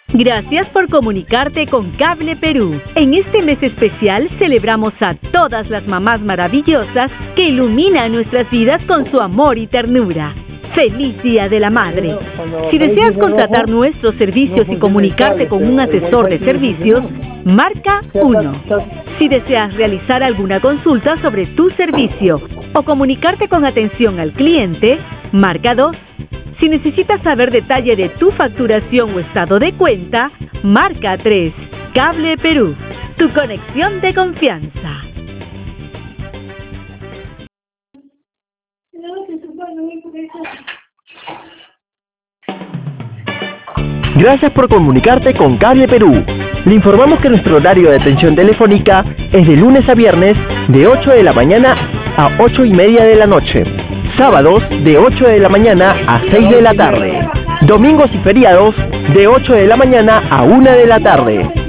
Gracias por comunicarte con Cable Perú. En este mes especial celebramos a todas las mamás maravillosas que iluminan nuestras vidas con su amor y ternura. ¡Feliz Día de la Madre! Si deseas contratar nuestros servicios y comunicarte con un asesor de servicios, marca 1. Si deseas realizar alguna consulta sobre tu servicio o comunicarte con atención al cliente, marca 2. Si necesitas saber detalle de tu facturación o estado de cuenta, marca 3. Cable Perú, tu conexión de confianza. Gracias por comunicarte con Cable Perú. Le informamos que nuestro horario de atención telefónica es de lunes a viernes de 8 de la mañana a 8:30 de la noche. Sábados de 8 de la mañana a 6 de la tarde. Domingos y feriados de 8 de la mañana a 1 de la tarde.